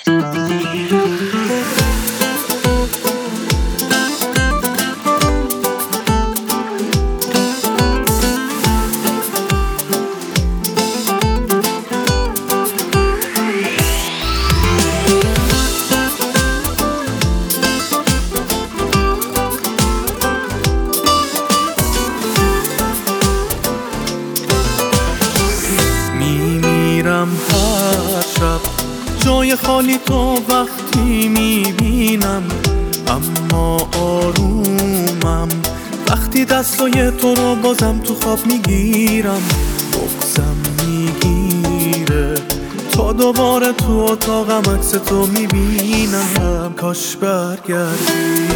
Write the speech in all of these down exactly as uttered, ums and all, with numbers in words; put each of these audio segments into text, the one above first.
هر شب جای خالی تو وقتی میبینم، اما آرومم وقتی دستای تو رو بازم تو خواب میگیرم. بغزم میگیره تا دوباره تو اتاقم عکس تو میبینم. کاش برگردی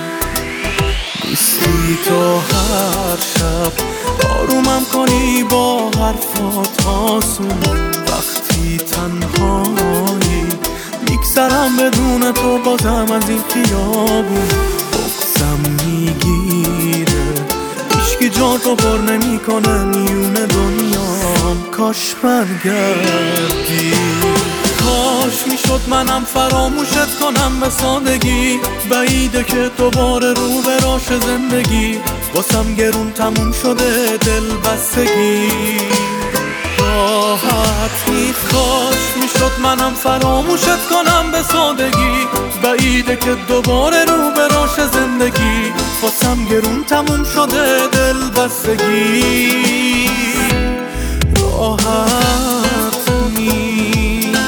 نیستی تو هر شب، آرومم کنی با حرفات آسون. وقتی تنهایی میگذرم بدون تو بازم از این خیابون. بغزم میگیره هیچکی جا تو پر نمی کنه میون دنیام. کاش برگردی، کاش میشد منم فراموشت کنم به سادگی. بعیده که دوباره رو به راش زندگی واسم گرون تموم شده دل بستگی. راحت نیست، کاش میشد منم فراموشت کنم به سادگی. بعیده که دوباره رو به راش زندگی واسم گرون تموم شده دل بستگی. راحت نیست.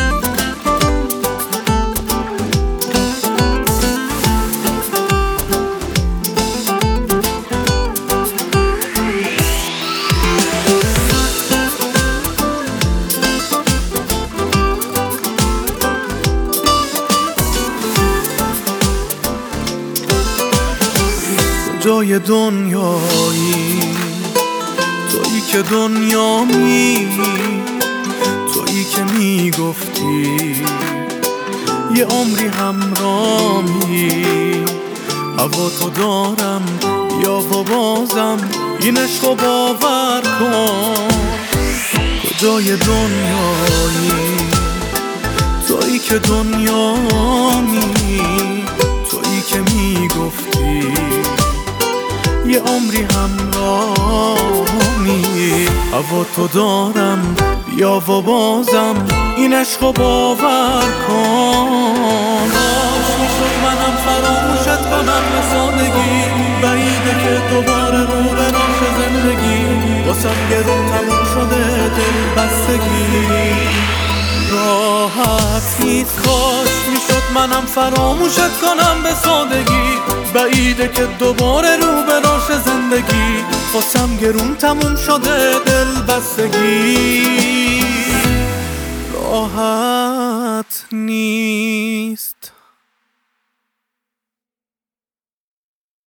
جای دنیایی تویی که دنیامی، تویی که میگفتی یه عمری همراهی. هوا تو دارم یا و بازم این عشق باور کن. کجای دنیایی تویی که دنیامی، تویی که میگفتی یه عمری همراهی. هوا تو دارم بیا و بازم این عشق باور کن. کاش میشد منم فراموشت کنم به سادگی. بعیده که دوباره رو به راش زندگی واسم گرون تموم شده دل بستگی. راحت نیست، کاش میشد منم فراموشت کنم به سادگی. بعیده که دوباره رو به راش زندگی واسم گرون تموم شده دل بستگی. راحت نیست.